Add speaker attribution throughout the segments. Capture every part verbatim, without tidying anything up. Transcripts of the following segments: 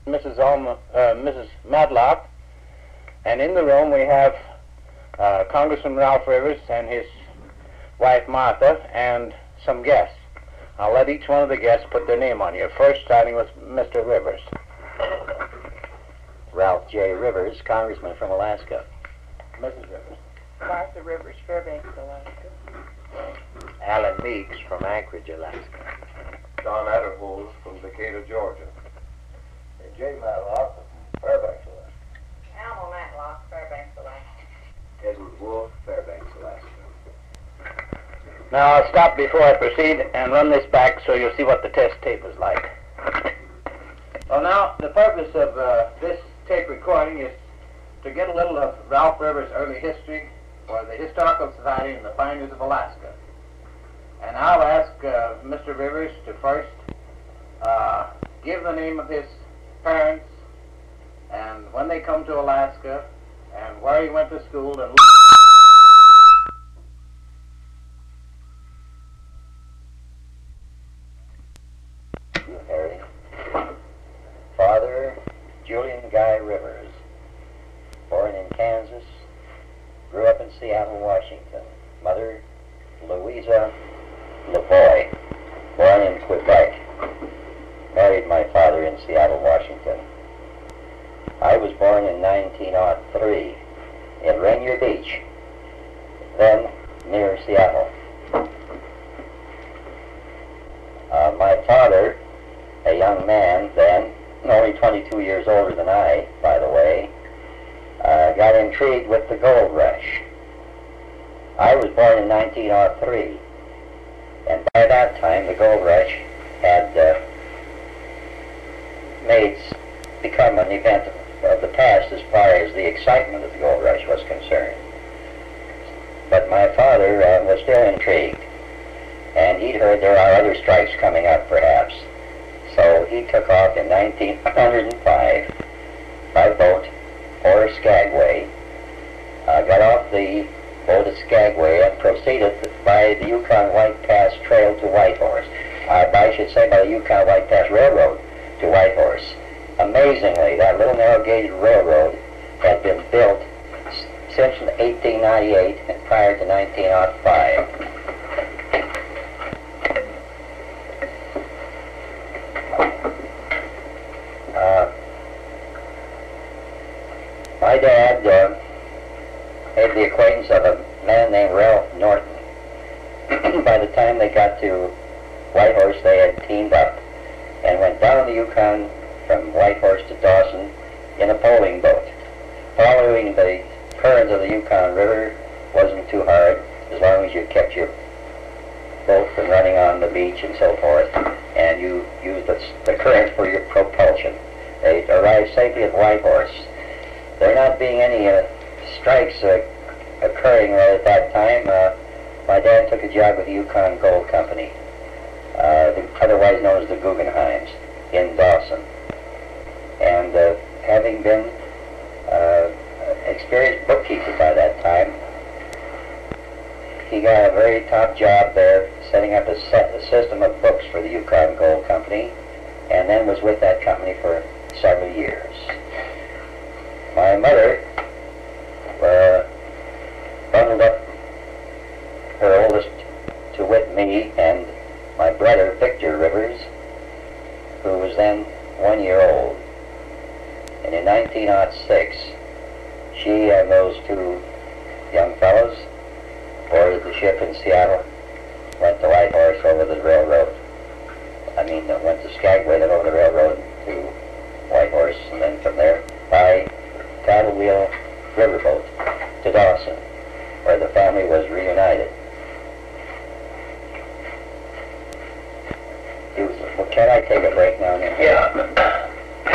Speaker 1: Missus Alma, uh, Missus Madlock, and in the room we have uh, Congressman Ralph Rivers and his wife Martha and some guests. I'll let each one of the guests put their name on here. First, starting with Mister Rivers.
Speaker 2: Ralph J. Rivers, Congressman from Alaska.
Speaker 1: Missus Rivers.
Speaker 3: Martha Rivers, Fairbanks, Alaska.
Speaker 2: Alan Meeks from Anchorage, Alaska.
Speaker 4: Don Adderholes from Decatur, Georgia.
Speaker 5: And Jay Matlock from Fairbanks, Alaska.
Speaker 3: Alma Matlock, Fairbanks, Alaska.
Speaker 5: Edward Wolf, Fairbanks, Alaska.
Speaker 1: Now I'll stop before I proceed and run this back so you'll see what the test tape is like. Well, now, the purpose of uh, this tape recording is to get a little of Ralph Rivers' early history for the Historical Society and the Pioneers of Alaska. And I'll ask uh, Mister Rivers to first uh, give the name of his parents and when they come to Alaska and where he went to school and
Speaker 2: Harry. Father, Julian Guy Rivers, born in Kansas, grew up in Seattle, Washington. Mother, Louisa Lavoie, born in Quebec, married my father in Seattle, Washington. I was born in nineteen oh three in Rainier Beach, then near Seattle. Uh, my father, a young man then, only twenty-two years older than I, by the way, uh, got intrigued with the gold rush. I was born in nineteen oh three, and by that time the gold rush had uh, made become an event of the past as far as the excitement of the gold rush was concerned. But my father uh, was still intrigued, and he'd heard there are other strikes coming up perhaps. So he took off in nineteen oh five by boat for Skagway, uh, got off the boat at Skagway and proceeded by the Yukon White Pass Trail to Whitehorse. Uh, I should say by the Yukon White Pass Railroad to Whitehorse. Amazingly, that little narrow gauge railroad had been built since eighteen ninety-eight and prior to nineteen oh five. Uh, my dad uh, made the acquaintance of a man named Ralph Norton. By the time they got to Whitehorse, they had teamed up and went down the Yukon from Whitehorse to Dawson in a poling boat. Following the current of the Yukon River wasn't too hard as long as you kept your boat from running on the beach and so forth, and you used the, the current for your propulsion. They arrived safely at Whitehorse. There not being any uh, strikes uh, occurring right at that time, uh, my dad took a job with the Yukon Gold Company, uh, the, otherwise known as the Guggenheims, in Dawson. And uh, having been uh, experienced bookkeeper by that time, he got a very top job there, setting up a, set, a system of books for the Yukon Gold Company, and then was with that company for several years. My mother uh, bundled up her oldest, to wit me, and my brother Victor Rivers, who was then one year old. And in nineteen oh six, she and those two young fellows boarded the ship in Seattle, went to Whitehorse over the railroad. I mean, uh, went to Skagway, then over the railroad to Whitehorse, and then from there by paddle wheel riverboat to Dawson, where the family was reunited. You, well, can I take a break now?
Speaker 1: Yeah.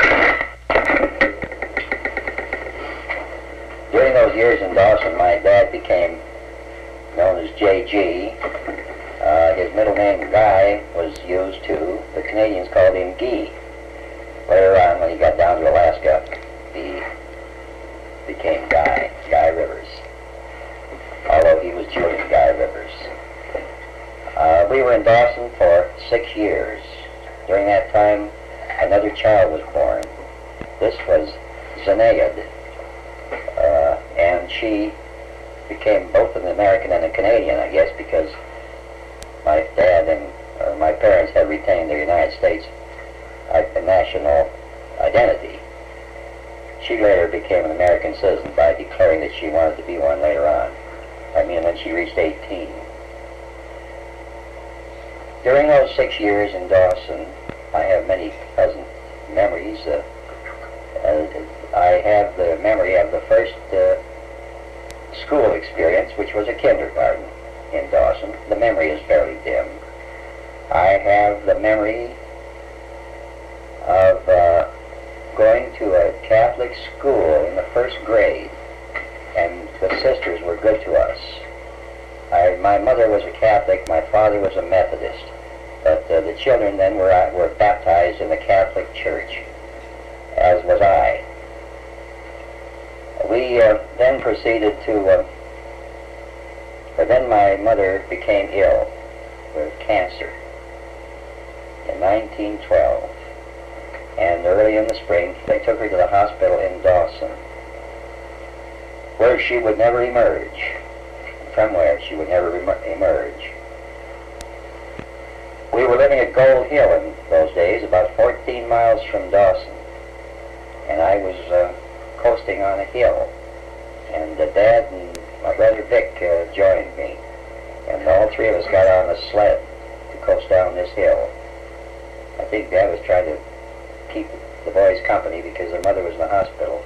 Speaker 2: During those years in Dawson, my dad became known as J G. Uh, his middle name, Guy, was used too. The Canadians called him Guy. Later on, when he got down to Alaska, he became Guy, Guy Rivers, although he was Julian Guy Rivers. Uh, we were in Dawson for six years. During that time, another child was born, this was Zenaid, uh, and she became both an American and a Canadian, I guess, because my dad and or my parents had retained their United States uh, national identity. She later became an American citizen by declaring that she wanted to be one later on. I mean, when she reached eighteen. During those six years in Dawson, I have many pleasant memories. Uh, uh, I have the memory of the first uh, school experience, which was a kindergarten in Dawson. The memory is fairly dim. I have the memory of uh, going to a Catholic school in the first grade, and the sisters were good to us. I, my mother was a Catholic, my father was a Methodist, but uh, the children then were, uh, were baptized in the Catholic Church, as was I. We uh, then proceeded to, uh, but then my mother became ill with cancer in nineteen twelve, and early in the spring they took her to the hospital in Dawson, where she would never emerge, from where she would never emerge. We were living at Gold Hill in those days, about fourteen miles from Dawson, and I was uh, coasting on a hill, and uh, Dad and my brother Vic uh, joined me, and all three of us got on a sled to coast down this hill. I think Dad was trying to keep the boys company because their mother was in the hospital,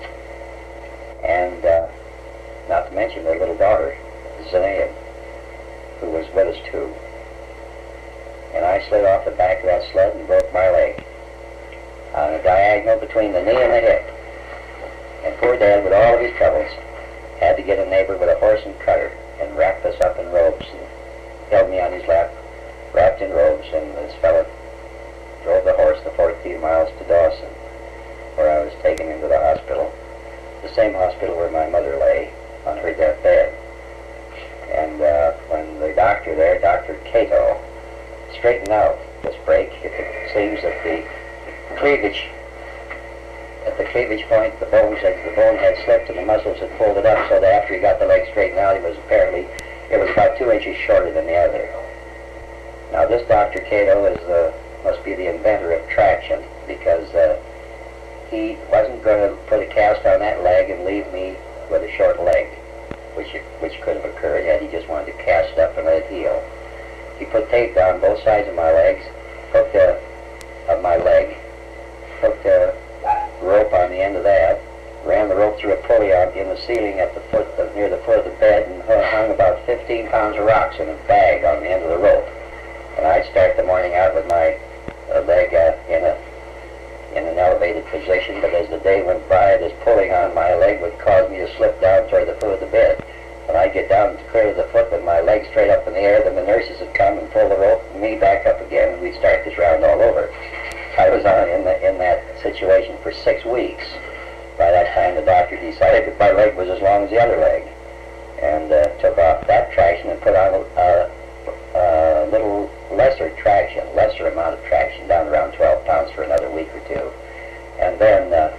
Speaker 2: and uh, not to mention their little daughter, Zenaid, who was with us too. And I slid off the back of that sled and broke my leg on a diagonal between the knee and the hip. And poor Dad, with all of his troubles, had to get a neighbor with a horse and cutter and wrap us up in robes and held me on his lap, wrapped in robes, and this fellow drove the horse the fourteen miles to Dawson, where I was taken into the hospital, the same hospital where my mother lay on her deathbed. And uh, when the doctor there, Doctor Cato, straightened out this break, it seems that the cleavage, at the cleavage point, the bones had, the bone had slipped and the muscles had pulled it up, so that after he got the leg straightened out, it was apparently, it was about two inches shorter than the other. Now this Doctor Cato is the, must be the inventor of traction, because uh, he wasn't going to put a cast on that leg and leave me with a short leg, which which could have occurred had he just wanted to cast up and let it heal. He put tape down both sides of my legs, hooked a, of my leg, hooked a rope on the end of that, ran the rope through a pulley on in the ceiling at the foot, of, near the foot of the bed, and hung about fifteen pounds of rocks in a bag on the end of the rope. And I'd start the morning out with my uh, leg uh, in a in an elevated position, but as the day went by, this pulling on my leg would cause me to slip down toward the foot of the bed. When I get down to clear the foot with my leg straight up in the air, then the nurses would come and pull the rope, and me back up again, and we'd start this round all over. I was on in, the, in that situation for six weeks. By that time, the doctor decided that my leg was as long as the other leg, and uh, took off that traction and put on a, a, a little lesser traction, lesser amount of traction, down around twelve pounds for another week or two, and then uh,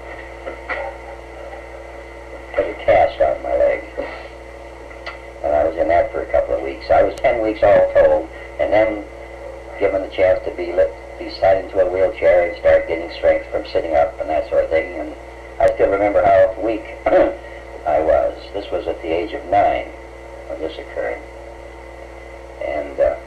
Speaker 2: put a cast on my leg. And I was in that for a couple of weeks. I was ten weeks all told, and then given the chance to be lit, be sat into a wheelchair and start getting strength from sitting up and that sort of thing. And I still remember how weak I was. This was at the age of nine when this occurred. And uh,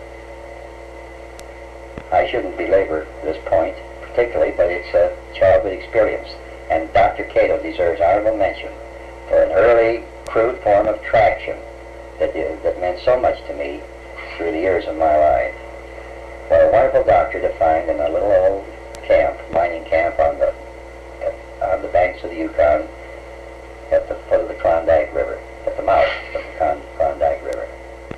Speaker 2: I shouldn't belabor this point particularly, but it's a childhood experience. And Doctor Cato deserves honorable mention for an early, crude form of traction that, did, that meant so much to me through the years of my life. What a wonderful doctor to find in a little old camp, mining camp on the on the banks of the Yukon, at the foot of the Klondike River, at the mouth of the Klondike River.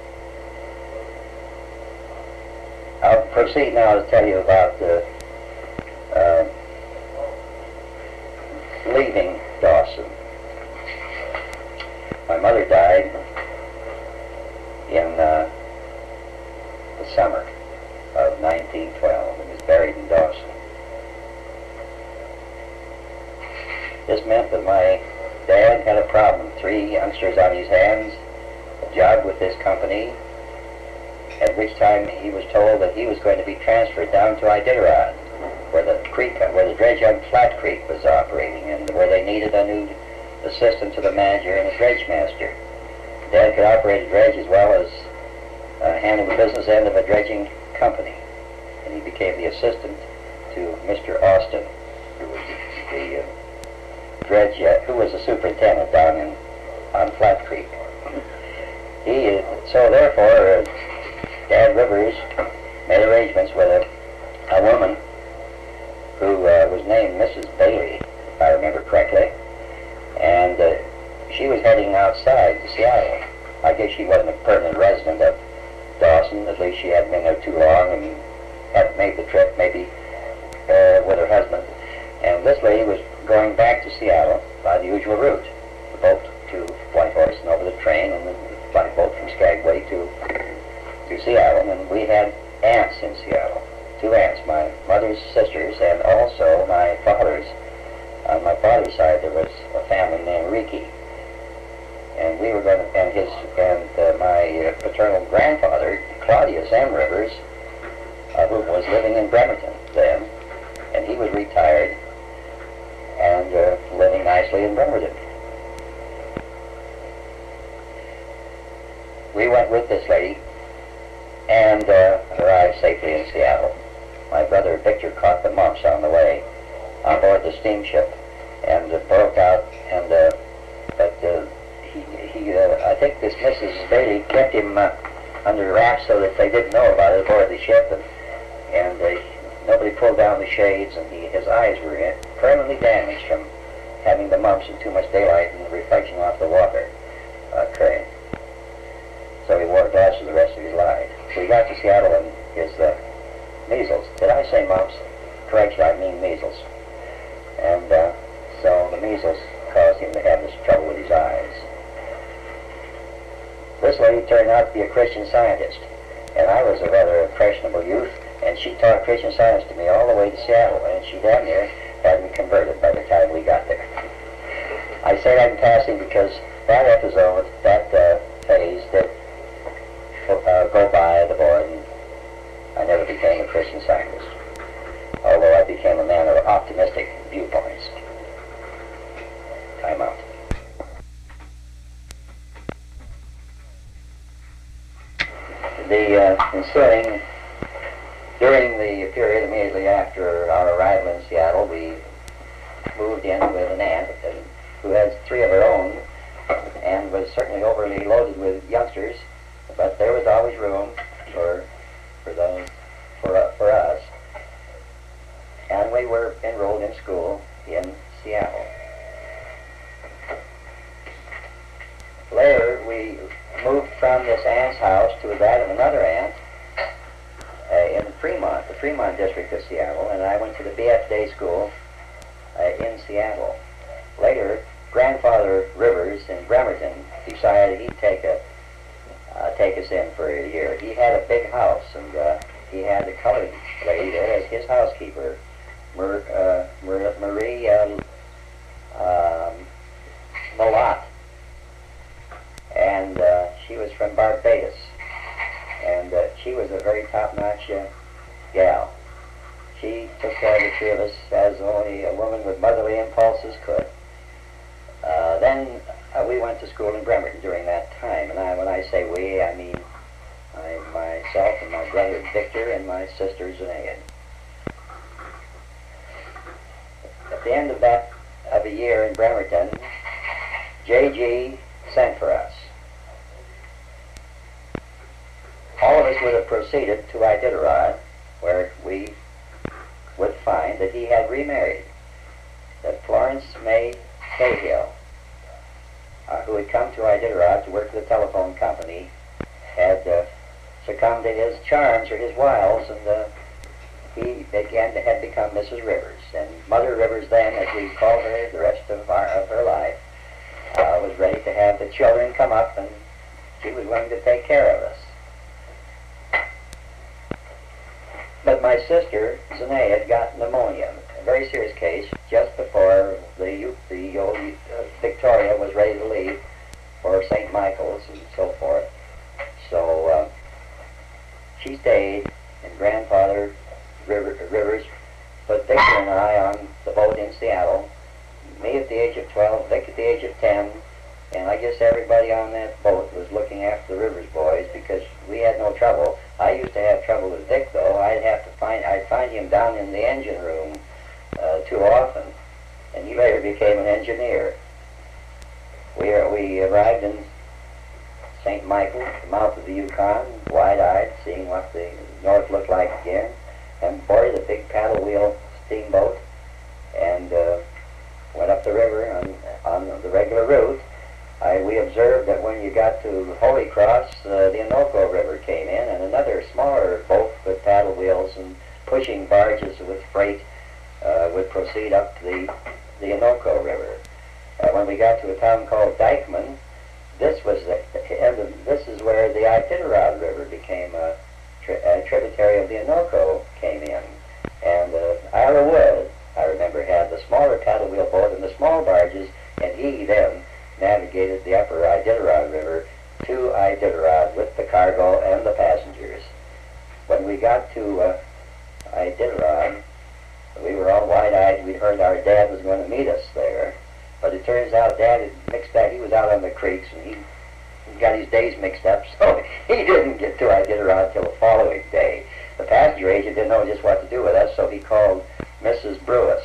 Speaker 2: I'll proceed now to tell you about the uh, leaving Dawson. My mother died in uh, the summer of nineteen twelve and was buried in Dawson. This meant that my dad had a problem. Three youngsters on his hands, a job with this company, at which time he was told that he was going to be transferred down to Iditarod, where the creek, where the dredge on Flat Creek was operating, and where they needed a new assistant to the manager and a dredge master. Dad could operate a dredge as well as uh, handle the business end of a dredging company, and he became the assistant to Mister Austin, who was the, the uh, dredge, uh, who was the superintendent down in on Flat Creek. He uh, so therefore, uh, Dad Rivers made arrangements with a, a woman who uh, was named Missus Bailey, if I remember correctly, and uh, she was heading outside to Seattle. I guess she wasn't a permanent resident of Dawson. At least she hadn't been there too long and hadn't made the trip, maybe uh, with her husband. And this lady was going back to Seattle by the usual route, the boat to Whitehorse and over the train, and then the flight boat from Skagway to to Seattle. And we had aunts in Seattle, two aunts, my mother's sisters, and also my father's. On my father's side, there was a family named Riki, and we were going to, and his, and uh, my uh, paternal grandfather, Claudius M. Rivers, uh, who was living in Bremerton then, and he was retired and uh, living nicely in Bremerton. We went with this lady and uh, arrived safely in Seattle. My brother Victor caught the mumps on the way on board the steamship, and uh, broke out, and uh, but uh, he, he uh, I think this Missus Bailey kept him uh, under wraps so that they didn't know about it aboard the ship, and, and uh, nobody pulled down the shades, and he, his eyes were permanently damaged from having the mumps and too much daylight and the reflection off the water uh, occurring. So he wore glasses the rest of his life. So he got to Seattle, and his uh, measles. Did I say mumps? Correction, I mean measles. And uh, so the measles caused him to have this trouble with his eyes. This lady turned out to be a Christian Scientist, and I was a rather impressionable youth, and she taught Christian Science to me all the way to Seattle, and she damn near had me converted by the time we got there. I say that in passing because that episode, that uh, phase, did uh, go by the board, and I never became a Christian Scientist, although I became a man of optimistic viewpoints. Time out. The uh, ensuing, during the period immediately after our arrival in Seattle, we moved in with an aunt who had three of her own and was certainly overly loaded with youngsters, but there was always room for for those for uh, for us. And we were enrolled in school in Seattle. Later, we moved from this aunt's house to that of another aunt uh, in Fremont, the Fremont district of Seattle, and I went to the B F Day school uh, in Seattle. Later, grandfather Rivers in Bremerton decided he'd take a uh, take us in for a year. He had a big house, and uh, he had a colored lady there as his housekeeper. Mar uh, Mar Marie uh, um, Malott, and uh, she was from Barbados, and uh, she was a very top-notch uh, gal. She took care of the three of us as only a woman with motherly impulses could. Uh, then uh, we went to school in Bremerton during that time, and I, when I say we, I mean I, myself and my brother Victor and my sister Zenaid. At the end of that of a year in Bremerton, J G sent for us. All of us would have proceeded to Iditarod, where we would find that he had remarried, that Florence May Cahill, uh, who had come to Iditarod to work for the telephone company, had uh, succumbed to his charms or his wiles, and uh, he began to have become Missus Rivers. And Mother Rivers then, as we called her the rest of, our, of her life, uh, was ready to have the children come up, and she was willing to take care of us. But my sister, Zenaid, got pneumonia, a very serious case, just before the, the and I on the boat in Seattle. Me at the age of twelve, Vic at the age of ten, and I guess everybody on that boat was looking after the Rivers boys because we had no trouble. I used to have trouble with Vic, though. I'd have to find, I'd find him down in the engine room uh, too often, and he later became an engineer. We, are, we arrived in Saint Michael, the mouth of the Yukon, wide-eyed, seeing what the north looked like again, and boarded a big paddle wheel steamboat, and uh, went up the river on, on the regular route. I, we observed that when you got to Holy Cross, uh, the Anoco River came in, and another smaller boat with paddle wheels and pushing barges with freight uh, would proceed up the, the Anoco River. Uh, when we got to a town called Dykeman, this was the end of, this is where the Iditarod River became a, tri a tributary of the Anoco came in. And uh, Ira Wood, I remember, had the smaller paddle wheel boat and the small barges, and he then navigated the upper Iditarod River to Iditarod with the cargo and the passengers. When we got to uh, Iditarod, we were all wide-eyed. We heard our dad was going to meet us there, but it turns out Dad had mixed that. He was out on the creeks, and he, he got his days mixed up, so he didn't get to Iditarod till the following day. The passenger agent didn't know just what to do with us, so he called Missus Brewis,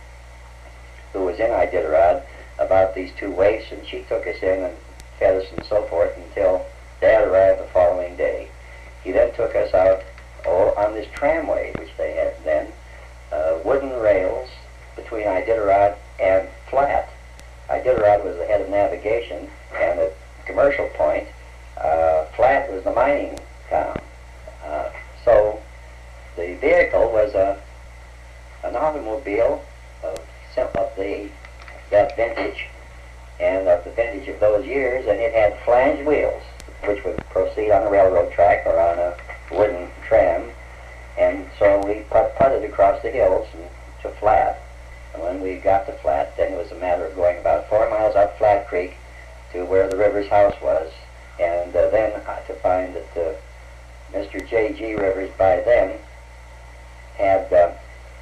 Speaker 2: who was in Iditarod, about these two waifs, and she took us in and fed us and so forth until Dad arrived the following day. He then took us out oh, on this tramway, which they had then, uh, wooden rails between Iditarod and Flat. Iditarod was the head of navigation, and the commercial point, uh, Flat was the mining town. Uh, so the vehicle was a, an automobile of, of the that vintage and of the vintage of those years, and it had flange wheels which would proceed on a railroad track or on a wooden tram, and so we put, putted across the hills and to Flat. And when we got to Flat, then it was a matter of going about four miles up Flat Creek to where the Rivers house was, and uh, then uh, to find that uh, Mister J G Rivers by then had uh,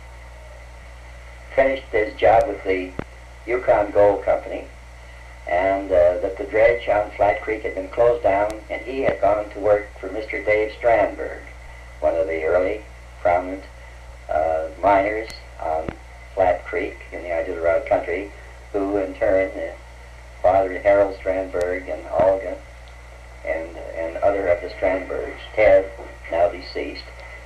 Speaker 2: finished his job with the Yukon Gold Company, and uh, that the dredge on Flat Creek had been closed down, and he had gone to work for Mister Dave Strandberg, one of the early prominent uh, miners on Flat Creek in the Iditarod country, who in turn uh, fathered Harold Strandberg and Olga and, and other of the Strandbergs, Ted, now deceased,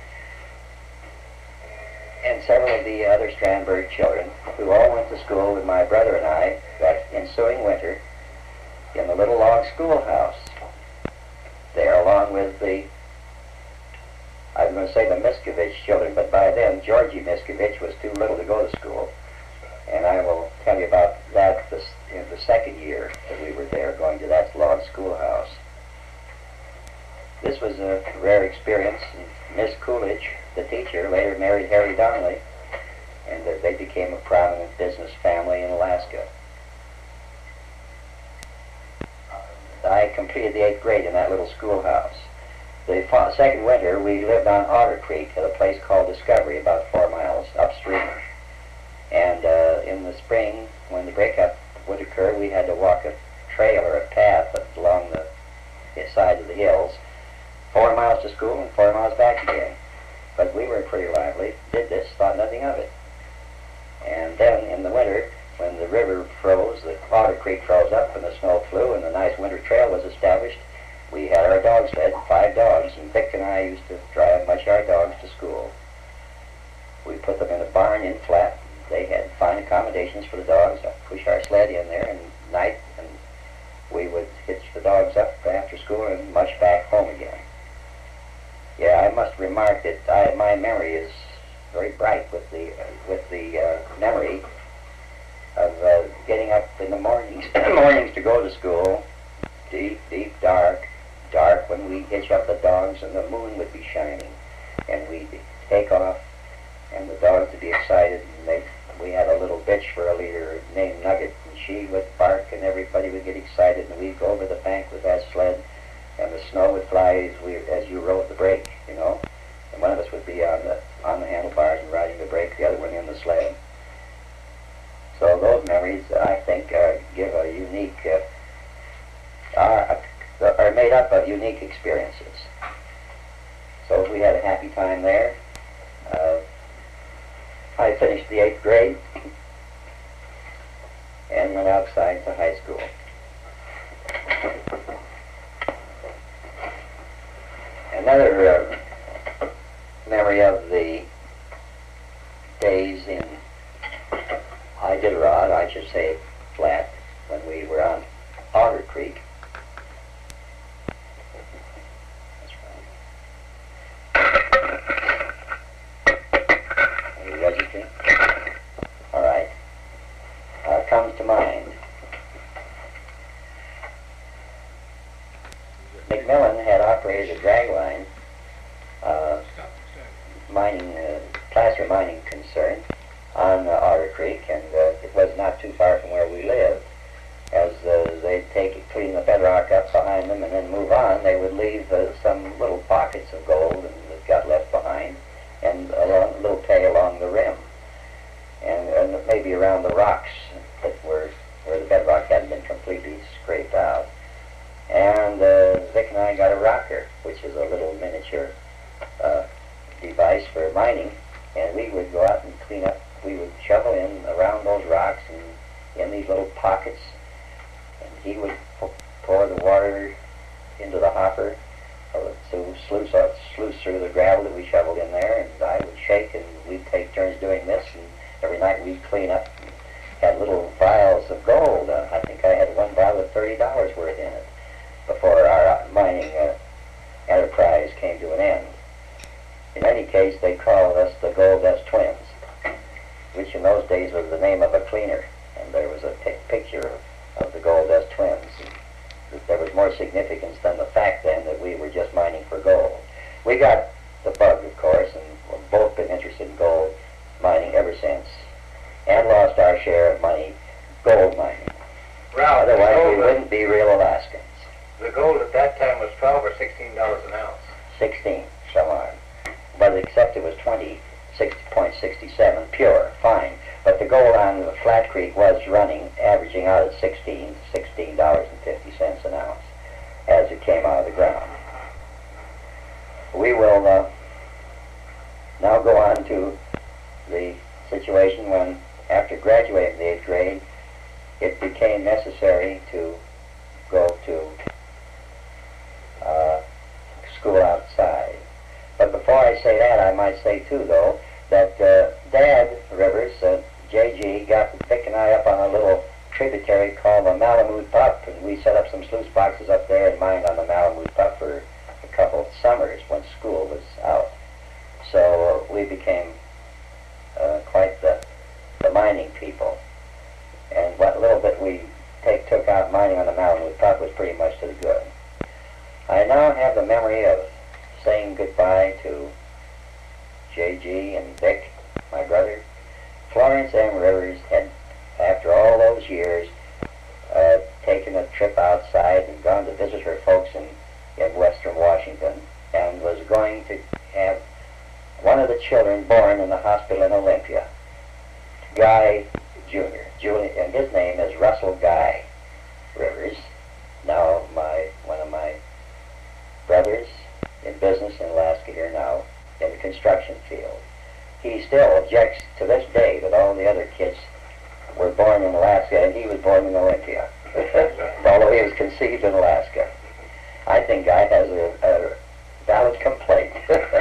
Speaker 2: and several of the other Strandberg children, who all went to school with my brother and I that ensuing winter in the little log schoolhouse there, along with the, I was going to say the Miskovich children, but by then Georgie Miskovich was too little to go to school. And I will tell you about that this, in the second year that we were there, going to that log schoolhouse. This was a rare experience. Miss Coolidge, the teacher, later married Harry Donnelly, and uh, they became a prominent business family in Alaska. I completed the eighth grade in that little schoolhouse. The second winter, we lived on Otter Creek at a place called Discovery, about four miles upstream. And uh, in the spring, when the breakup would occur, we had to walk a trail or a path along the, the side of the hills, four miles to school and four miles back again. But we were pretty lively, did this, thought nothing of it. And then in the winter, when the river froze, the Otter Creek froze up and the snow flew and the nice winter trail was established, we had our dog sled, five dogs, and Vic and I used to drive much our dogs to school. We put them in a barn in Flat. They had fine accommodations for the dogs. I'd push our sled in there at night, and we would hitch the dogs up after school and mush back home again. Yeah, I must remark that I, my memory is very bright with the uh, with the uh, memory of uh, getting up in the mornings mornings to go to school, deep, deep dark, dark when we hitch up the dogs and the moon would be shining, and we'd take off, and the dogs would be excited, and they we had a little bitch for a leader named Nugget, and she would bark, and everybody would get excited, and we'd go over the bank with that sled, and the snow would fly as, we, as you rode the brake, you know, and one of us would be on the on the handlebars and riding the brake, the other one in the sled. uh, unique experiences. So we had a happy time there. Uh, I finished the eighth grade and went outside to high school. Another uh, memory of the days in Iditarod, I should say Flat, when we were on Otter Creek. Are you registering? All right. Uh, comes to mind. McMillan had operated a drag line, uh, mining, uh, placer mining concern on uh, Otter Creek, and uh, it was not too far from where we lived. As uh, they'd take it, clean the bedrock up behind them, and then move on, they would leave uh, some little pockets of gold and that got left behind, and a long, little pay along the rim, and, and maybe around the rocks that were where the bedrock hadn't been completely scraped out. And uh, Vic and I got a rocker, which is a little miniature uh, device for mining, and we would go out and clean up. We would shovel in around those rocks and in these little pockets, and he would pour the water into the hopper to sluice, out, sluice through the gravel that we shoveled in there, and I would shake, and we'd take turns doing this, and every night we'd clean up and had little vials of gold. Uh, I think I had one vial with thirty dollars worth in it before our mining uh, enterprise came to an end. In any case, they called us the Gold Dust Twins, which in those days was the name of a cleaner, and there was a picture of, of the Gold Dust Twins. And there was more significance than the fact then that we were just mining for gold. We got the bug, of course, and we've both been interested in gold mining ever since, and lost our share of money gold mining.
Speaker 1: Ralph,
Speaker 2: Otherwise,
Speaker 1: gold,
Speaker 2: we wouldn't be real Alaskans.
Speaker 1: the gold at that time was twelve or sixteen dollars an ounce.
Speaker 2: sixteen, some odd. But except it was twenty-six point six seven, pure, fine. But the gold on the Flat Creek was running, averaging out at sixteen, sixteen dollars and fifty cents an ounce as it came out of the ground. We will uh, now go on to the situation when, after graduating the eighth grade, it became necessary to go to uh, school outside. But before I say that, I might say too, though, that uh, Dad Rivers, uh, J G, got Vic and I up on a little tributary called the Malamute Pup, and we set up some sluice boxes up there and mined on the Malamute Pup for a couple of summers when school was out. So uh, we became uh, quite the, the mining people. And what little bit we take, took out mining on the Malamute Pup was pretty much to the good. I now have the memory of saying goodbye to J G and Vic, my brother. Florence M. Rivers had, after all those years, uh, taken a trip outside and gone to visit her folks in, in western Washington, and was going to have one of the children born in the hospital in Olympia, Guy Junior Julie, and his name is Russell Guy Rivers, now my one of my brothers in business in Alaska here now, in the construction field. He still objects to this day that all the other kids were born in Alaska and he was born in Olympia, although he was conceived in Alaska. I think Guy has a, a valid complaint.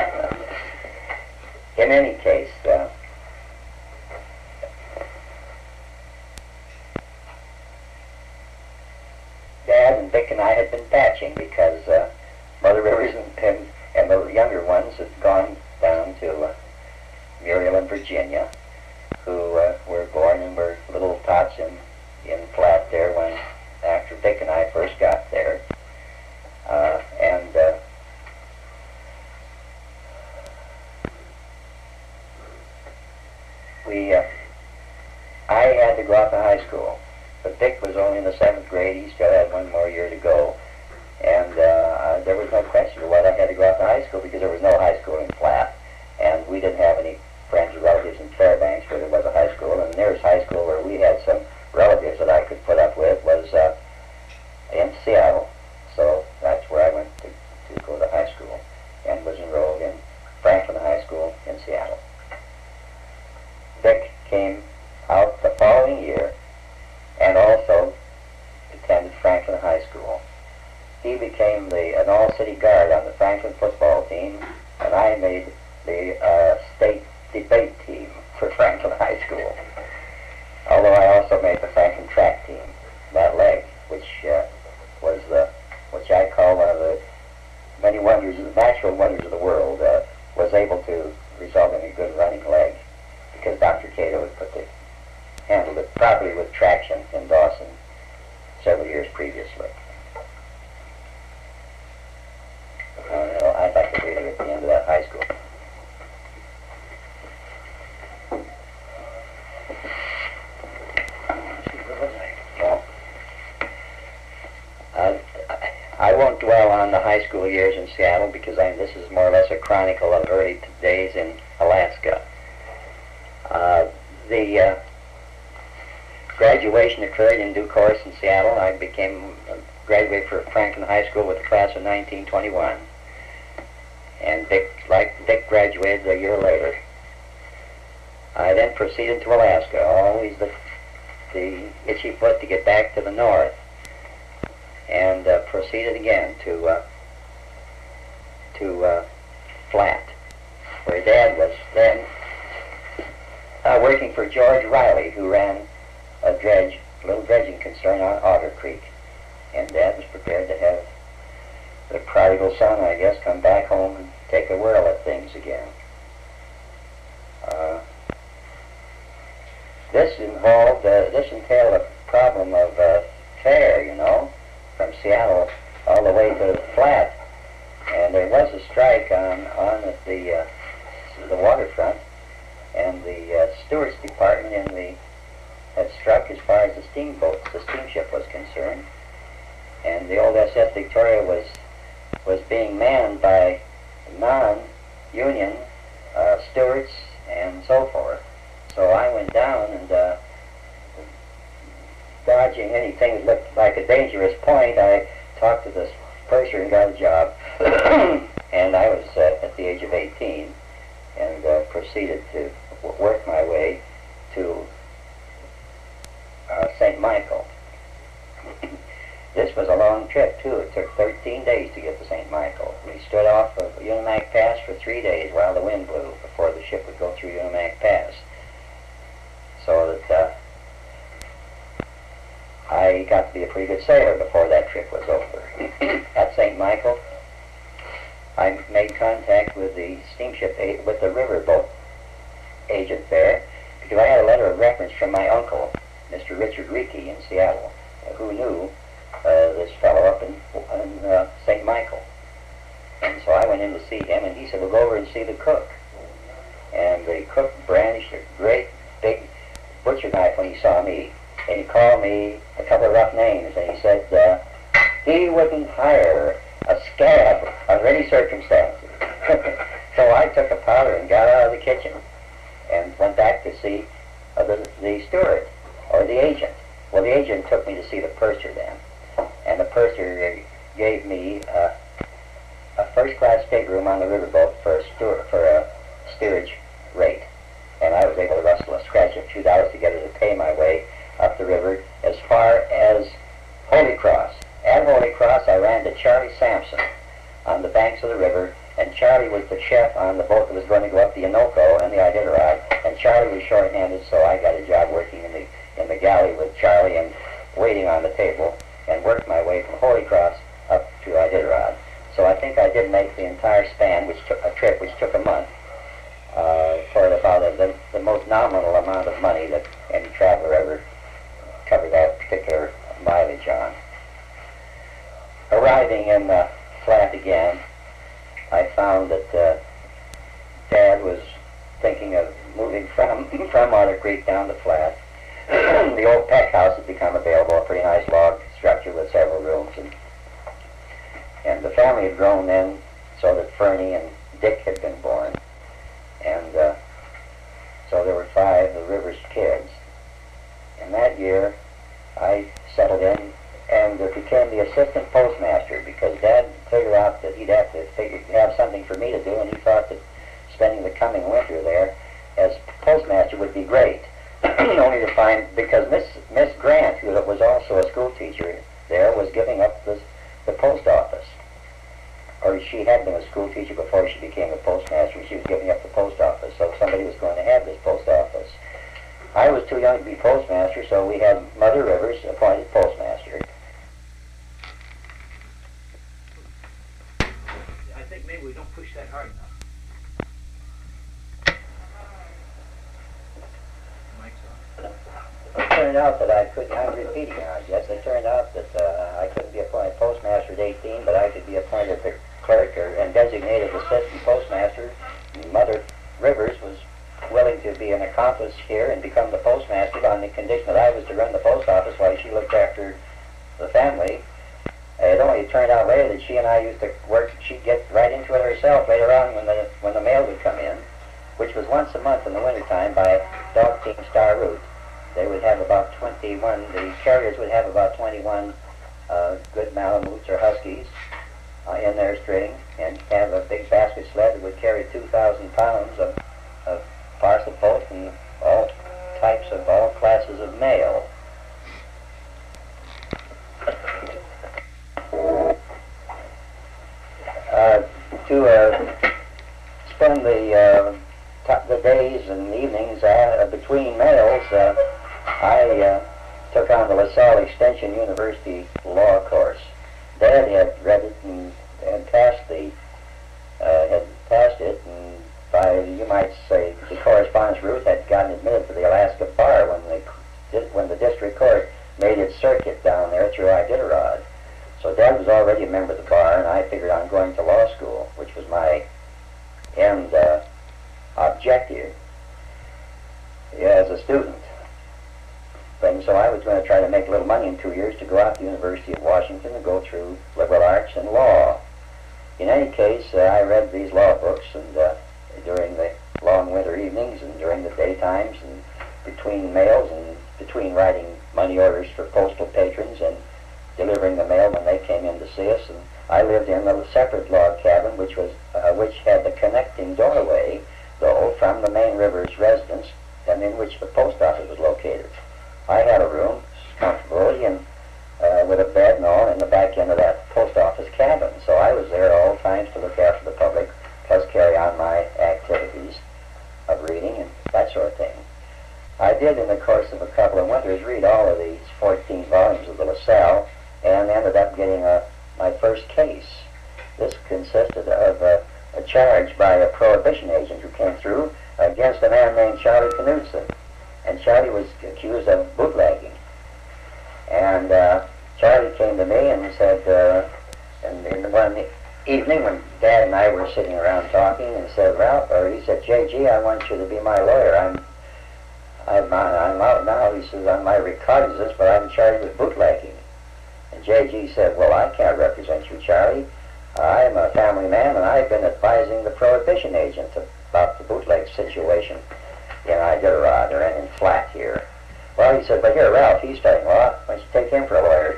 Speaker 2: In any case, uh, Dad and Vic and I had been patching because uh, Mother Rivers and, and, and the younger ones had gone down to uh, Muriel in Virginia, who uh, were born and were little tots in, in Flat there when, after Vic and I first got there. Uh, and uh, we, uh, I had to go off to high school, but Vic was only in the seventh grade. He still had one more year to go. And uh, there was no question of why I had to go out to high school, because there was no high school in Flat, and we didn't have any friends or relatives in Fairbanks where there was a high school. And the nearest high school where we had some relatives that I could put up with was uh, in Seattle. So that's where I went came out the following year and also attended Franklin High School. He became the an all-city guard on the Franklin football team, and I made the uh, state debate team for Franklin High School. Although I also made the Franklin track team, that leg, which uh, was the, which I call one of the many wonders, the natural wonders of the world, uh, was able to result in a good running leg, because Doctor Cato had put the, handled it properly with traction in Dawson several years previously. Uh, you know, I'd like to read it at the end of that high school. Well, uh, I won't dwell on the high school years in Seattle because I, this is more or less a chronicle of early days in Alaska. Uh, the uh, graduation occurred in due course in Seattle. I became a graduate for Franklin High School with the class of nineteen twenty-one. And Dick, like Dick graduated a year later. I then proceeded to Alaska, always the, the itchy foot to get back to the north, and uh, proceeded again to uh, to uh, Flat, where Dad was then uh, working for George Riley, who ran a dredge, a little dredging concern on Otter Creek, and Dad was prepared to have the prodigal son, I guess, come back home and take a whirl at things again. Uh, this involved, uh, this entailed a problem of uh, fare, you know, from Seattle all the way to Flat, and there was a strike on on at the uh, the waterfront, and the uh, stewards department in the had struck as far as the steamboats, the steamship was concerned, and the old S S Victoria was was being manned by non-union uh, stewards and so forth. So I went down and uh, dodging anything that looked like a dangerous point, I talked to this purser and got a job. And I was uh, at the age of eighteen and uh, proceeded to w work my way to uh, Saint Michael. This was a long trip, too. It took thirteen days to get to Saint Michael. We stood off of Unimac Pass for three days while the wind blew before the ship would go through Unimac Pass. So that uh, I got to be a pretty good sailor before that trip was over. At Saint Michael, I made contact with the steamship, with the riverboat agent there, because I had a letter of reference from my uncle, Mister Richard Reekie in Seattle, who knew Uh, this fellow up in, in uh, Saint Michael. And so I went in to see him, and he said, "We'll go over and see the cook." And the cook brandished a great big butcher knife when he saw me, and he called me a couple of rough names, and he said uh, he wouldn't hire a scab under any circumstances. So I took a powder and got out of the kitchen and went back to see uh, the, the steward, or the agent. Well, the agent took me to see the purser then. And the purser gave me uh, a first-class stateroom on the riverboat for a steward, for a steerage rate, and I was able to rustle and scratch a few dollars together to pay my way up the river as far as Holy Cross. At Holy Cross, I ran to Charlie Sampson on the banks of the river, and Charlie was the chef on the boat that was going to go up the Innoko and the Iditarod, and Charlie was short-handed, so I got a job working in the in the galley with Charlie and waiting on the table, and worked my way from Holy Cross up to Iditarod. So I think I did make the entire span, which took a trip which took a month, uh, for about a, the, the most nominal amount of money that any traveler ever covered that particular mileage on. Arriving in the Flat again, I found that uh, Dad was thinking of moving from, from Otter Creek down to Flat. The old Peck house had become available, a pretty nice log structure with several rooms, and and the family had grown then, so that Fernie and Dick had been born, and uh, so there were five of the Rivers kids. And that year, I settled in and uh, became the assistant postmaster, because Dad figured out that he'd have to figure, have something for me to do, and he thought that spending the coming winter there as postmaster would be great. only to find, because Miss Miss Grant, who was also a school teacher there, was giving up the, the post office. Or she had been a school teacher before she became a postmaster. She was giving up the post office, so somebody was going to have this post office. I was too young to be postmaster, so we had Mother Rivers appointed postmaster.
Speaker 1: I think maybe we don't push that hard enough.
Speaker 2: It turned out that I couldn't, I'm repeating now, I guess, it turned out that uh, I couldn't be appointed postmaster at eighteen, but I could be appointed the clerk or, and designated assistant postmaster. Mother Rivers was willing to be an accomplice here and become the postmaster on the condition that I was to run the post office while she looked after the family. It only turned out later that she and I used to work, she'd get right into it herself later on when the, when the mail would come in, which was once a month in the wintertime by dog team Star Route. They would have about twenty-one, the carriers would have about twenty-one uh, good Malamutes or Huskies uh, in their string, and have a big basket sled that would carry two thousand pounds of, of parcel post and all types of, all classes of mail. Uh, to uh, spend the, uh, t the days and evenings uh, between mails, uh, I uh, took on the LaSalle Extension University law course. Dad had read it and, and passed the, uh, had passed it, and by, you might say, the correspondence route had gotten admitted to the Alaska Bar when the, when the district court made its circuit down there through Iditarod. So Dad was already a member of the bar, and I figured on going to law school, which was my end uh, objective as a student. And so I was going to try to make a little money in two years to go out to the University of Washington and go through liberal arts and law. In any case, uh, I read these law books, and uh, during the long winter evenings and during the daytimes and between mails and between writing money orders for postal patrons and delivering the mail when they came in to see us. And I lived in a separate log cabin which was uh, which had the connecting doorway, though, from the main Rivers residence, and in which the post office was located. I had a room, comfortably, and uh, with a bed and all in the back end of that post office cabin. So I was there at all times to look after the public, plus carry on my activities of reading and that sort of thing. I did, in the course of a couple of winters, read all of these fourteen volumes of the LaSalle, and ended up getting a, my first case. This consisted of a, a charge by a prohibition agent who came through against a man named Charlie Knudsen. And Charlie was accused of bootlegging. And uh, Charlie came to me and said, uh, and in one evening when Dad and I were sitting around talking, and said, Ralph, or he said, J G, I want you to be my lawyer. I'm, I'm, I'm out now, he says, on my recognizance, but I'm charged with bootlegging. And J G said, well, I can't represent you, Charlie. I'm a family man, and I've been advising the prohibition agent about the bootleg situation in Iditarod, or in flat here. Well, he said, but here, Ralph, he's studying law. Why don't you take him for a lawyer?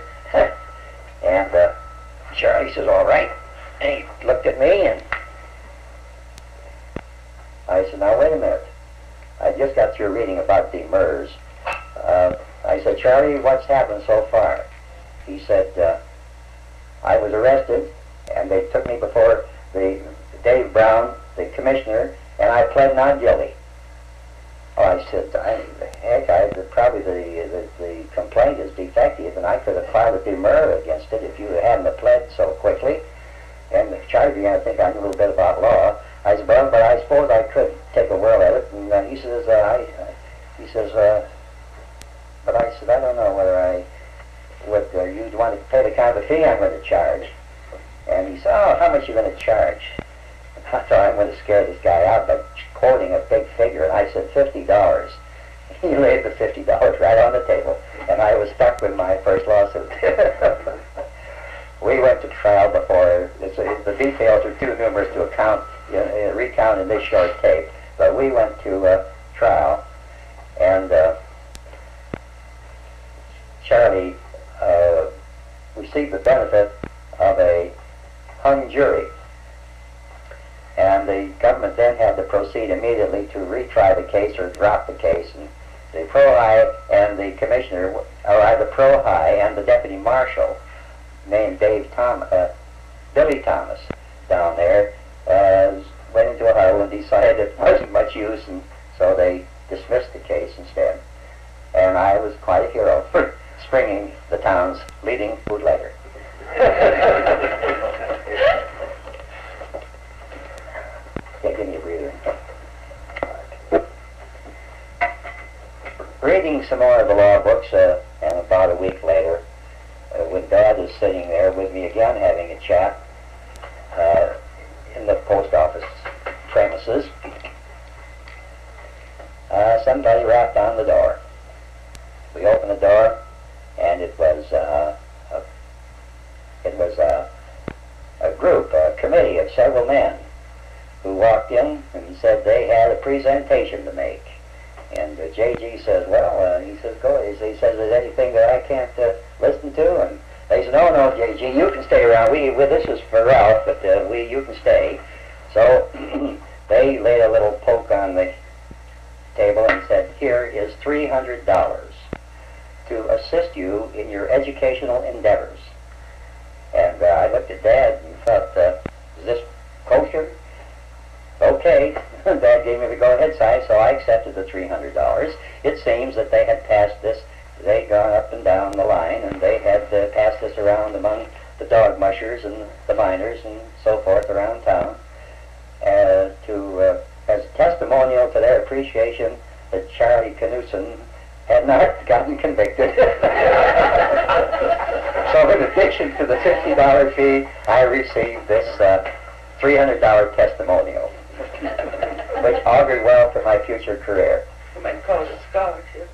Speaker 2: And uh, Charlie says, all right. And he looked at me, and I said, now, wait a minute. I just got through reading about Demers. Uh, I said, Charlie, what's happened so far? He said, uh, I was arrested, and they took me before the Dave Brown, the commissioner, and I pled not guilty. Oh, I said, I, heck, I, the, probably the, the the complaint is defective, and I could have filed a demur against it if you hadn't have pled so quickly. And Charlie began to think I knew a little bit about law. I said, well, but I suppose I could take a whirl at it. And uh, he says, uh, I, he says, uh, but I said, I don't know whether I would, uh, you'd want to pay the kind of fee I'm going to charge. And he said, oh, how much are you going to charge? I thought I'm going to scare this guy out by quoting a big figure, and I said fifty dollars. He laid the fifty dollars right on the table, and I was stuck with my first lawsuit. We went to trial before, it's, it, the details are too numerous to account, you know, recount in this short tape, but we went to uh, trial, and uh, Charlie uh, received the benefit of a hung jury. And the government then had to proceed immediately to retry the case or drop the case. And the Pro High and the commissioner, or uh, the Pro High and the deputy marshal, named Dave Tom, uh, Billy Thomas, down there, uh, went into a huddle and decided it wasn't much use, and so they dismissed the case instead. And I was quite a hero for springing the town's leading bootlegger. Yeah, give me a breather. Reading some more of the law books, uh, and about a week later, uh, when Dad was sitting there with me again having a chat uh, in the post office premises, uh, somebody rapped on the door. We opened the door, and it was uh, a, it was a, a group, a committee of several men who walked in and said they had a presentation to make. And uh, J G says, well, uh, he says, go. He says, is there anything that I can't uh, listen to? And they said, no, no, J G, you can stay around. We, we this is for Ralph, but uh, we, you can stay. So they laid a little poke on the table and said, here is three hundred dollars to assist you in your educational endeavors. And uh, I looked at Dad and thought, uh, is this kosher? Okay. Dad gave me the go-ahead sign, so I accepted the three hundred dollars. It seems that they had passed this, they'd gone up and down the line, and they had uh, passed this around among the dog mushers and the miners and so forth around town, uh, to, uh, as testimonial to their appreciation that Charlie Knudsen had not gotten convicted. So in addition to the fifty dollar fee, I received this uh, three hundred dollar testimonial, which augured well for my future career.
Speaker 3: You might call it a scholarship.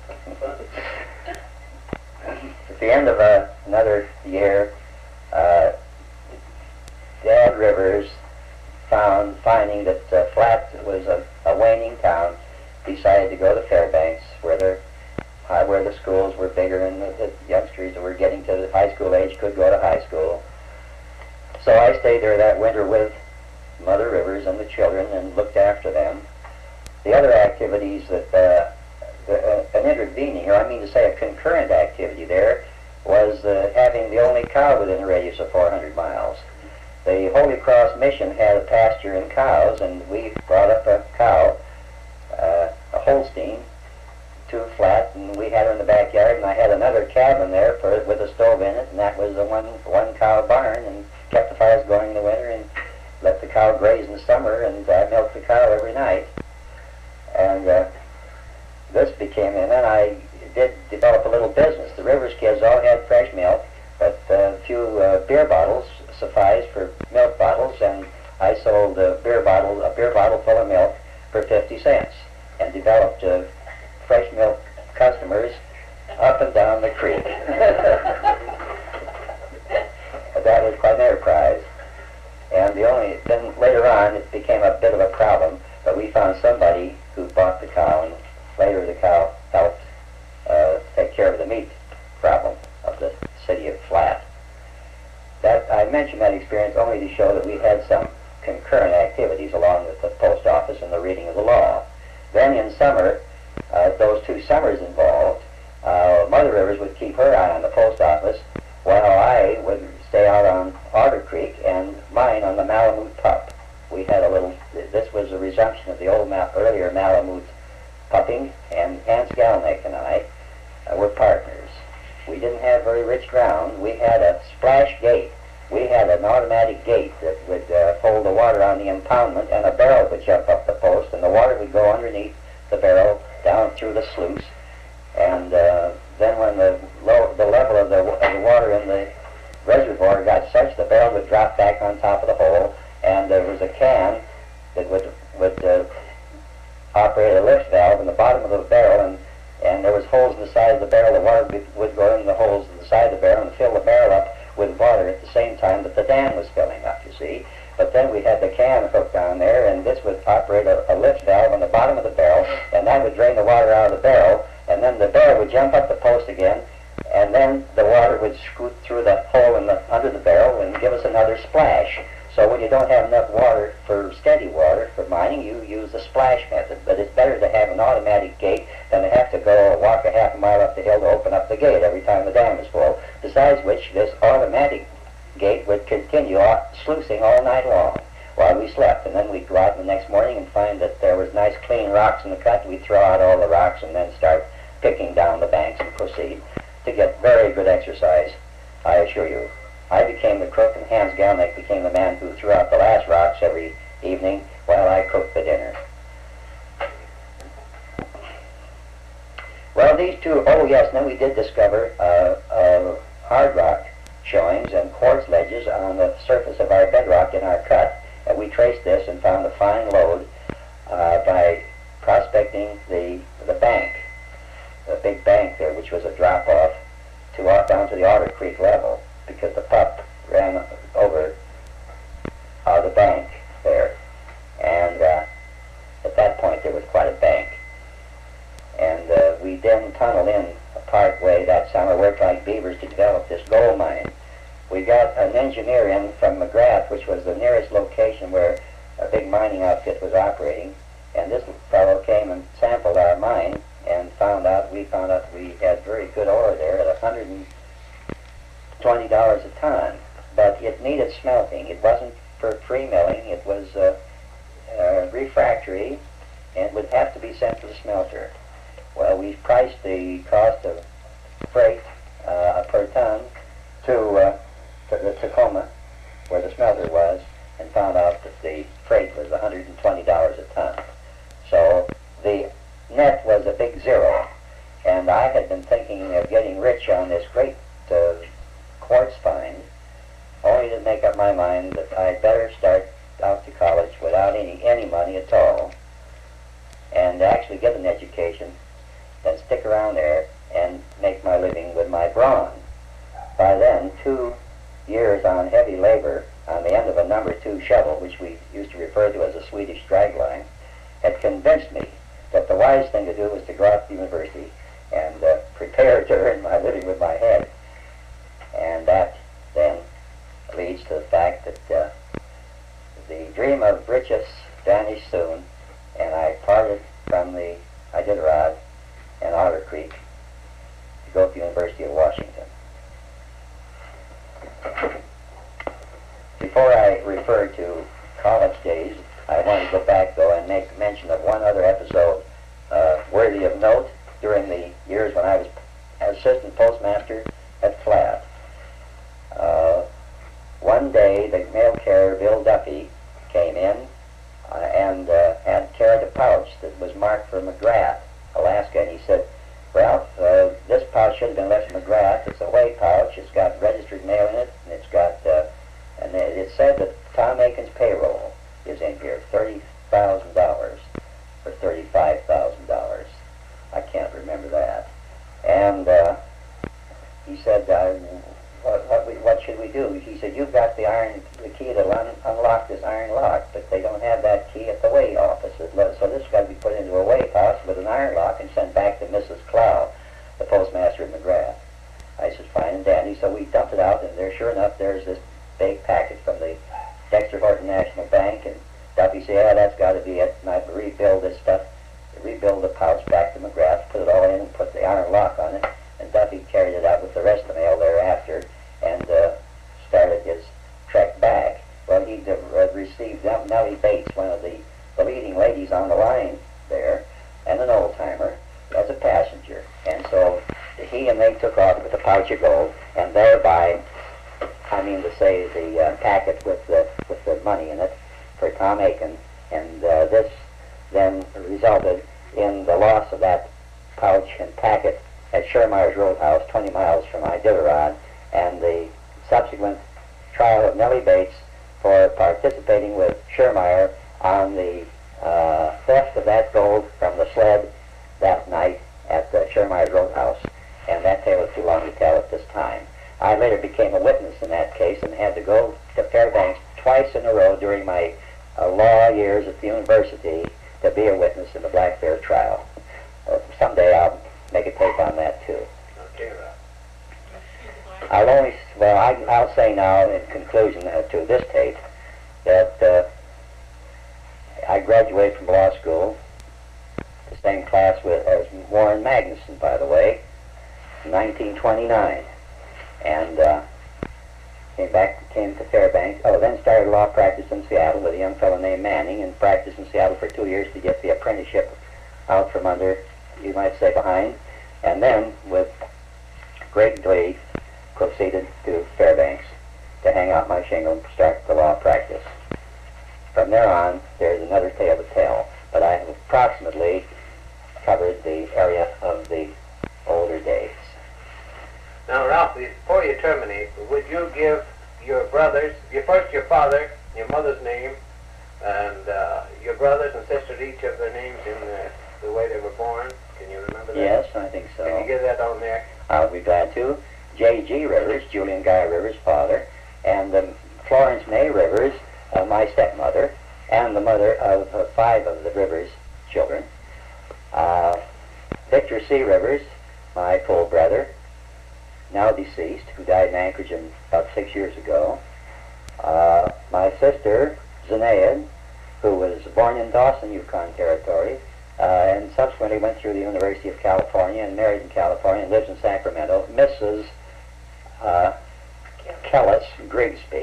Speaker 2: At the end of uh, another year, uh, Dad Rivers found, finding that uh, Flat was a, a waning town, decided to go to Fairbanks, where there Uh, where the schools were bigger and the, the youngsters that were getting to the high school age could go to high school. So I stayed there that winter with Mother Rivers and the children and looked after them. The other activities that, uh, the, uh, an intervening, or I mean to say a concurrent activity there, was uh, having the only cow within a radius of four hundred miles. The Holy Cross Mission had a pasture and cows, and we brought up a cow, uh, a Holstein, to Flat, and we had her in the backyard, and I had another cabin there for with a stove in it, and that was a one one cow barn, and kept the fires going in the winter and let the cow graze in the summer, and I milked the cow every night. And uh, this became, and then I did develop a little business. The Rivers kids all had fresh milk, but a few uh, beer bottles sufficed for milk bottles, and I sold a beer bottle, a beer bottle full of milk for fifty cents, and developed a fresh milk customers up and down the creek. That was quite an enterprise. And the only, then later on it became a bit of a problem, but we found somebody who bought the cow, and later the cow helped uh, take care of the meat problem of the city of Flat. That, I mentioned that experience only to show that we had some concurrent activities along with the post office and the reading of the law. Then in summer, Uh, those two summers involved, uh, Mother Rivers would keep her eye on the post office while I would stay out on Otter Creek and mine on the Malamute pup. We had a little, this was a resumption of the old Ma earlier Malamute pupping, and Hans Galnick and I uh, were partners. We didn't have very rich ground. We had a splash gate. We had an automatic gate that would uh, hold the water on the impoundment, and a barrel would jump up the post, and the water would go underneath the barrel down through the sluice, and uh, then when the low, the level of the, of the water in the reservoir got such, the barrel would drop back on top of the hole, and there was a can that would would uh, operate a lift valve in the bottom of the barrel, and and there was holes in the side of the barrel. The water would, would go in the holes in the side of the barrel and fill the barrel up with water at the same time that the dam was filling up, you see. But then we had the can hooked on there, and this would operate a, a lift valve on the bottom of the barrel, and that would drain the water out of the barrel, and then the barrel would jump up the post again, and then the water would scoot through the hole in the under the barrel and give us another splash. So when you don't have enough water for steady water for mining, you use the splash method. But it's better to have an automatic gate than to have to go walk a half a mile up the hill to open up the gate every time the dam is full. Besides which, this automatic gate would continue sluicing all night long while we slept. And then we'd go out the next morning and find that there was nice clean rocks in the cut. We'd throw out all the rocks and then start picking down the banks and proceed to get very good exercise, I assure you. I became the cook, and Hans Galnick became the man who threw out the last rocks every evening while I cooked the dinner. Well, these two, oh yes, and then we did discover uh, uh, hard rock showings and quartz ledges on the surface of our bedrock in our cut. And we traced this and found a fine lode uh, by prospecting the, the bank, the big bank there, which was a drop-off, to off down to the Otter Creek level, because the pup ran over uh, the bank there. And uh, at that point there was quite a bank. And uh, we then tunneled in a part way that summer, worked like beavers to develop this gold mine. We got an engineer in from McGrath, which was the nearest location where a big mining outfit was operating. And this fellow came and sampled our mine and found out, we found out we had very good ore there at one hundred twenty dollars a ton. But it needed smelting. It wasn't for free milling. It was uh, uh, refractory and would have to be sent to the smelter. Well, we priced the cost of freight uh, per ton to, uh, to the Tacoma, where the smelter was, and found out that the freight was one hundred twenty dollars a ton. So the net was a big zero, and I had been thinking of getting rich on this great uh, quartz find, only to make up my mind that I'd better start out to college without any, any money at all, and actually get an education, then stick around there and make my living with my brawn. By then, two years on heavy labor on the end of a number two shovel, which we used to refer to as a Swedish dragline, had convinced me that the wise thing to do was to go out to university and uh, prepare to earn my living with my head. And that then leads to the fact that uh, the dream of riches vanished soon, and I parted from the Iditarod and Otter Creek to go to the University of Washington. Before I refer to college days, I want to go back, though, and make mention of one other episode uh, worthy of note during the years when I was assistant postmaster at Flat. Uh, one day, the mail carrier, Bill Duffy, came in uh, and uh, had carried a pouch that was marked for McGrath, Alaska, and he said, "Ralph, uh, this pouch should have been left for McGrath. It's a way pouch. It's got registered mail in it, and it's got, uh, and it, it said that Tom Aiken's payroll is in here, thirty thousand dollars or thirty-five thousand dollars. I can't remember that." And uh, he said, uh, what, what, we, what should we do? He said, "You've got the iron, the key to un unlock this iron lock, but they don't have that key at the weigh office. So this has got to be put into a weigh pouch with an iron lock and sent back to Missus Clow, the postmaster at McGrath." I said, "Fine and dandy." So we dumped it out, and there, sure enough, there's this big package from the Dexter Horton National Bank, and Duffy said, "Yeah, that's got to be it." And I rebuild this stuff, rebuild the pouch back to McGrath, put it all in, and put the iron lock on it. And Duffy carried it out with the rest of the mail thereafter, and uh, started his trek back. Well, he uh, received Nellie Bates, one of the, the leading ladies on the line there, and an old-timer, as a passenger. And so he and they took off with a pouch of gold, and thereby, I mean to say, the uh, packet with the, with the money in it for Tom Aiken. And uh, this then resulted in the loss of that pouch and packet at Schermeyer's Roadhouse, twenty miles from Iditarod, and the subsequent trial of Nellie Bates for participating with Schermeyer on the uh, theft of that gold from the sled that night at the Schermeyer's Roadhouse. And that tale is too long to tell at this time. I later became a witness in that case and had to go to Fairbanks twice in a row during my uh, law years at the university to be a witness in the Black Bear trial. Uh, someday I'll make a tape on that too.
Speaker 5: Okay, Ralph.
Speaker 2: I'll only, well, I, I'll say now in conclusion uh, to this tape that uh, I graduated from law school, the same class with as Warren Magnuson, by the way, in nineteen twenty-nine, and uh, came back, came to Fairbanks. Oh, then started law practice in Seattle with a young fellow named Manning, and practiced in Seattle for two years to get the apprenticeship out from under, you might say, behind, and then with great glee proceeded to Fairbanks to hang out my shingle and start the law practice. From there on, there's another tale to tell, but I have approximately covered the area of the older days.
Speaker 1: Now, Ralph, before you terminate, would you give your brothers, your first your father, your mother's name, and uh, your brothers and sisters, each of their names in the, the way they were born? Can you remember that?
Speaker 2: Yes, I think so.
Speaker 1: Can you give that on there?
Speaker 2: I'll be glad to. J G Rivers, Julian Guy Rivers' father, and um, Florence May Rivers, uh, my stepmother, and the mother of uh, five of the Rivers children. Uh, Victor C. Rivers, my full brother, now deceased, who died in Anchorage in about six years ago. Uh, my sister, Zenaid, who was born in Dawson, Yukon Territory, uh, and subsequently went through the University of California and married in California and lives in Sacramento, Missus Uh, Kellis Grigsby.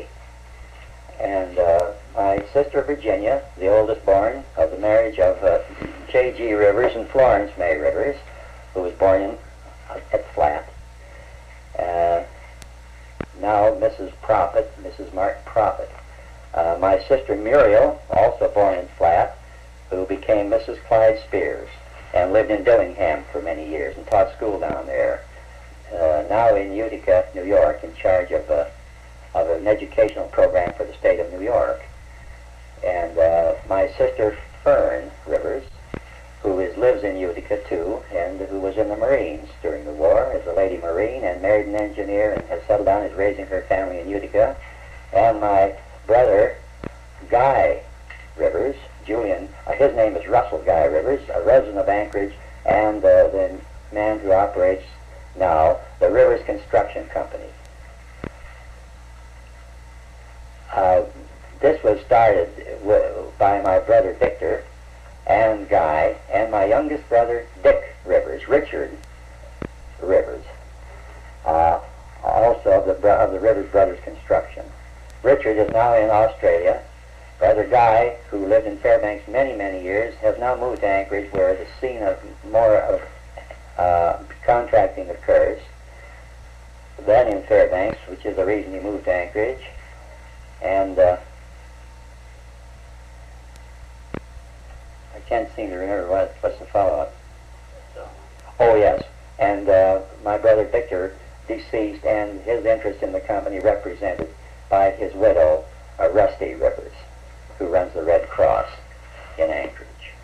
Speaker 2: And uh, my sister Virginia, the oldest born of the marriage of uh, J G Rivers and Florence May Rivers, who was born in uh, at Flat. Uh, now Missus Prophet, Missus Mark Prophet. Uh, my sister Muriel, also born in Flat, who became Missus Clyde Spears and lived in Dillingham for many years and taught school down there. Uh, now in Utica, New York, in charge of, uh, of an educational program for the state of New York. And uh, my sister Fern Rivers, who is, lives in Utica too, and who was in the Marines during the war as a Lady Marine and married an engineer and has settled down, is raising her family in Utica. And my brother Guy Rivers, Julian, uh, his name is Russell Guy Rivers, a resident of Anchorage, and uh, the man who operates now the Rivers Construction Company. Uh, this was started w by my brother Victor and Guy and my youngest brother Dick Rivers, Richard Rivers, uh, also of the, of the Rivers Brothers Construction. Richard is now in Australia. Brother Guy, who lived in Fairbanks many, many years, has now moved to Anchorage, where the scene of more of uh, contracting occurs than in Fairbanks, which is the reason he moved to Anchorage. And uh, I can't seem to remember what, what's the follow-up. Oh, yes. And uh, my brother Victor, deceased, and his interest in the company represented by his widow, uh, Rusty Rivers, who runs the Red Cross in Anchorage.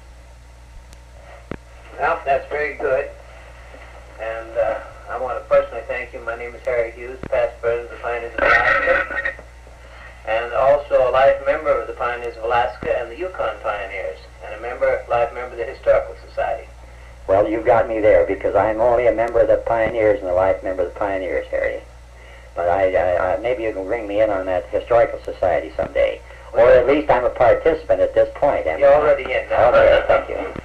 Speaker 1: Well, that's very good. And uh, I want to personally thank you. My name is Harry Hughes, past president of the Pioneers of Alaska, and also a life member of the Pioneers of Alaska and the Yukon Pioneers, and a member, life member of the Historical Society.
Speaker 2: Well, you got me there, because I'm only a member of the Pioneers and a life member of the Pioneers, Harry. But I, I, I maybe you can bring me in on that Historical Society someday. Or at least I'm a participant at this point.
Speaker 1: You're already in now.
Speaker 2: Okay, thank you.